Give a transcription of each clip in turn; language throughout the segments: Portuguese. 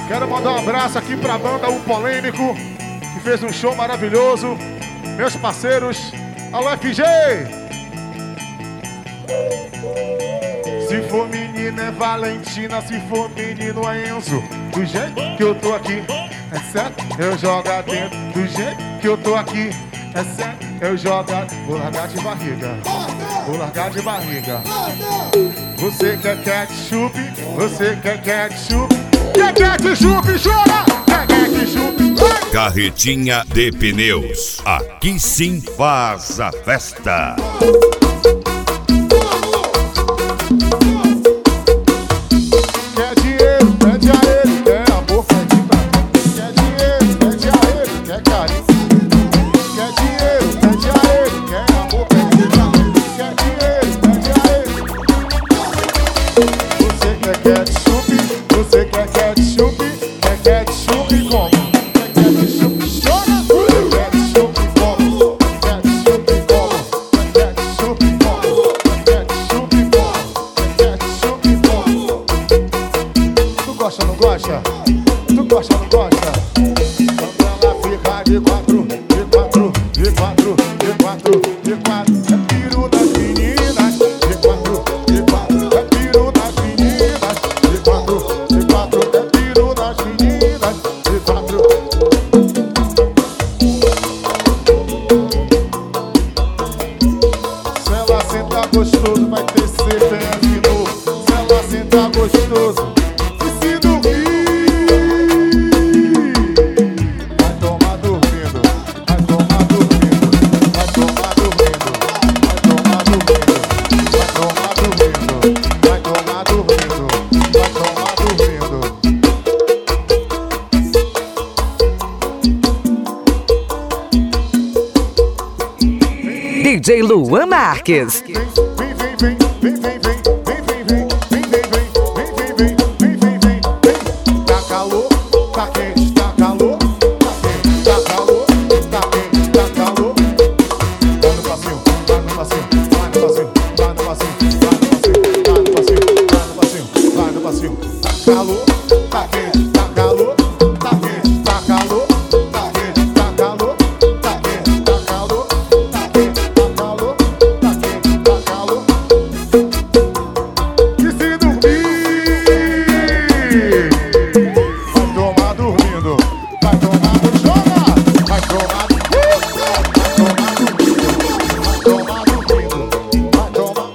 Quero mandar um abraço aqui pra banda O Polêmico, que fez um show maravilhoso. Meus parceiros, alô FG! Se for menina é Valentina, se for menino é Enzo. Do jeito que eu tô aqui, é certo, eu jogo dentro. Do jeito que eu tô aqui, é certo, eu jogo. Vou largar de barriga, vou largar de barriga. Você quer ketchup, você quer ketchup. Quer ketchup, chora! Quer ketchup, vai! Carretinha de Pneus, aqui sim faz a festa. Quer dinheiro, pede a ele. Quer amor, pede pra mim. Quer dinheiro, pede a ele. Quer carinho. Quer dinheiro, pede a ele. Quer amor, pede pra mim. Quer dinheiro, pede a ele. Você quer ketchup, você quer ketchup. Quer ketchup como? Quer ketchup, chora. Quer ketchup como? Quer ketchup como? Quer ketchup como? Quer ketchup como? Quer ketchup como? Tu gosta, não gosta? Tu gosta, não gosta? Quando ela fica de quatro, de quatro, de quatro, de quatro, de quatro, é piru das meninas. De quatro, é piru das meninas. De quatro, é piru das meninas. De quatro. Se ela sentar gostoso, vai ter CPF de novo. Se ela sentar gostoso, e se dormir, vai tomar dormindo, vai tomar dormindo, vai tomar dormindo, vai tomar dormindo, vai tomar dormindo, vai tomar dormindo, vai tomar dormindo. DJ Luan Marques. Tá calor, tá quente, tá calor, tá quente, tá calor, tá quente, tá calor. Vai no passinho, vai no passinho, vai no passinho, vai no passinho, vai no passinho, vai no passinho, vai no passinho. Tá calor, tá quente, tá calor, tá quente, tá calor, tá quente, tá calor, tá quente, tá calor, tá quente, tá calor, tá quente, tá calor. E se dormir, vai tomar dormindo, vai tomar no joga, vai tomar dormindo, vai tomar dormindo, vai tomar.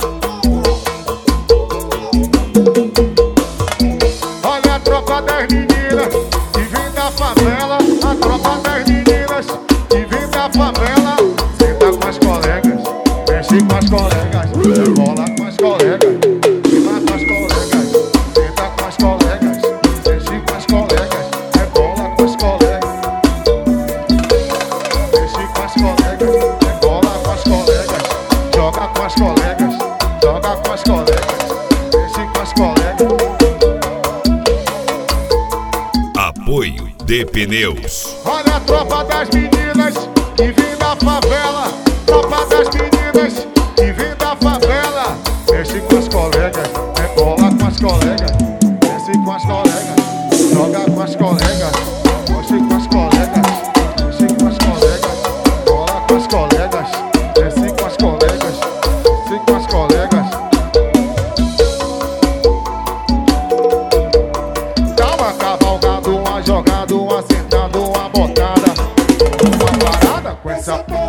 Olha a tropa das meninas que vem da favela, a tropa das meninas que vem da favela. Senta com as colegas, mexe com as colegas, bola com as colegas, rima com as colegas, senta com as colegas, mexe com as colegas, bola com as colegas, mexe com as colegas, bola com as colegas, joga com as colegas, joga com as colegas, mexe com as colegas. Apoio de Pneus. Olha a tropa das meninas que vem da favela, tropa das meninas que vem da favela. Mexe com as colegas, bola com as colegas, mexe com as colegas, joga com as colegas, mexe com as colegas, mexe com as colegas, bola com as colegas, mexe com as colegas, mexe com as colegas. Dá uma cavalgada, uma jogada, uma sentada, uma botada, uma parada com essa